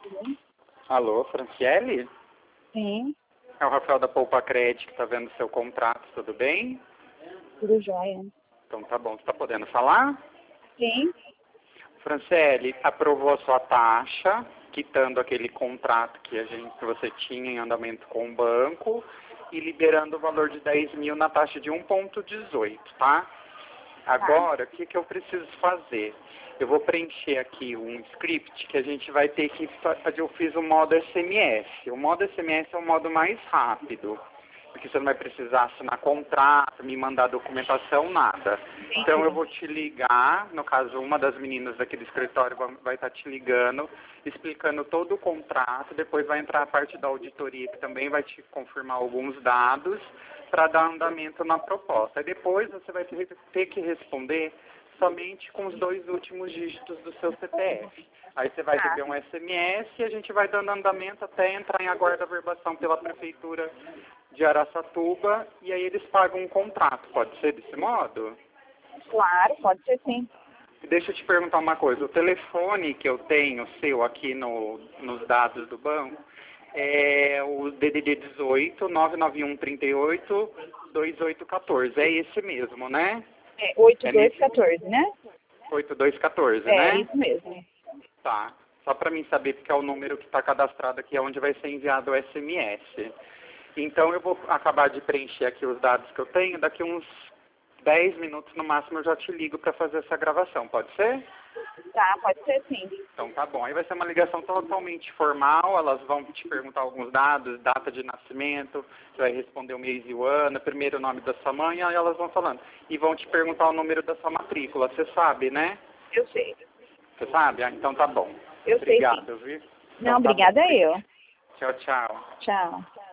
Alô, Franciele? Sim, É o Rafael da Poupa Cred que está vendo seu contrato, tudo bem? tudo jóia. Então tá bom, você está podendo falar? Sim, Franciele, aprovou a sua taxa, quitando aquele contrato que você tinha em andamento com o banco e liberando o valor de 10 mil na taxa de 1,18, tá? Agora, o que eu preciso fazer? Eu vou preencher aqui um script que a gente vai ter que fazer. Eu fiz o modo SMS. O modo SMS é o modo mais rápido, porque você não vai precisar assinar contrato, me mandar documentação, nada. Então eu vou te ligar, no caso uma das meninas daqui do escritório vai estar te ligando, explicando todo o contrato, depois vai entrar a parte da auditoria que também vai te confirmar alguns dados para dar andamento na proposta. E depois você vai ter que responder somente com os 2 últimos dígitos do seu CPF. Aí você vai receber um SMS e a gente vai dando andamento até entrar em aguarda-verbação pela Prefeitura de Araçatuba e aí eles pagam um contrato. Pode ser desse modo? claro, pode ser sim. Deixa eu te perguntar uma coisa. O telefone que eu tenho seu aqui nos dados do banco é o DDD 18 991 38 2814. É esse mesmo, né? É 8214, né? 8214, É, né? isso mesmo. Tá. Só para mim saber, porque é o número que está cadastrado aqui, é onde vai ser enviado o SMS. Então eu vou acabar de preencher aqui os dados que eu tenho. Daqui uns 10 minutos no máximo eu já te ligo para fazer essa gravação. Pode ser? Tá, pode ser sim. Então tá bom. Aí vai ser uma ligação totalmente formal. Elas vão te perguntar alguns dados, data de nascimento, você vai responder o mês e o ano, primeiro o nome da sua mãe, aí elas vão falando. E vão te perguntar o número da sua matrícula. Você sabe, né? Eu sei. Você sabe? Ah, então tá bom. Eu sei sim. Obrigado, viu? Não, Então tá bom. obrigada eu. Tchau, tchau. Tchau.